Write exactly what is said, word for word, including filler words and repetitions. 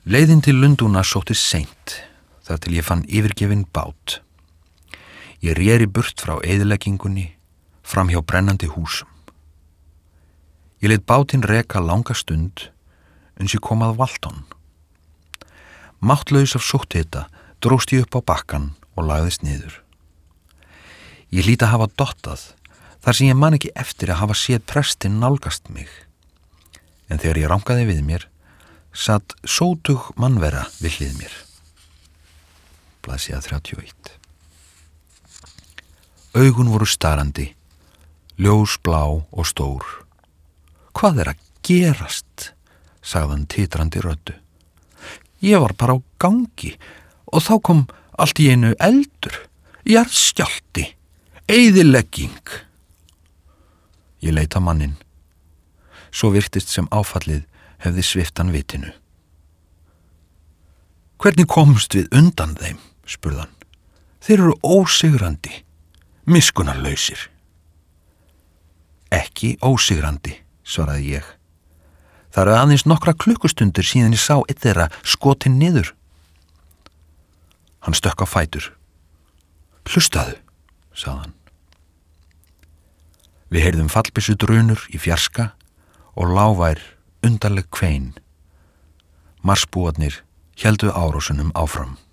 Leiðin til Lundúna sóttist seint, þar til ég fann yfirgefinn bát. Ég réri burt frá eyðileggingunni, fram hjá brennandi húsum. Ég lét bátinn reka langa stund, uns ég kom að Walton. Máttlaus af sótthita dróst ég upp á bakkan og lagðist niður. Ég hlýt að hafa dottað, þar sem ég man ekki eftir að hafa séð prestinn nálgast mig. En þegar ég rankaði við mér, satt sótug mannvera við hlið mér. Blaðsíða þrjátíu og eitt. Augun voru starandi, ljósblá og stór. Hvað er að gerast? Sagði hann titrandi röddu. Ég var bara á gangi og þá kom allt í einu eldur, jarðskjálfti, eyðilegging. Ég leit á manninn. Svo virtist sem áfallið hefði svipt hann vitinu. Hvernig komust við undan þeim? Spurði hann. Þeir eru ósigrandi, miskunnarlausir. Ekki ósigrandi, svaraði ég. Það eru aðeins nokkra klukkustundir síðan ég sá eitt þeirra skotinn niður. Hann stökk á fætur. Hlustaðu, sagði hann. Við heyrðum fallbyssu drunur í fjarska og lágvær undarleg kvein. Marsbúarnir héldu árásunum áfram.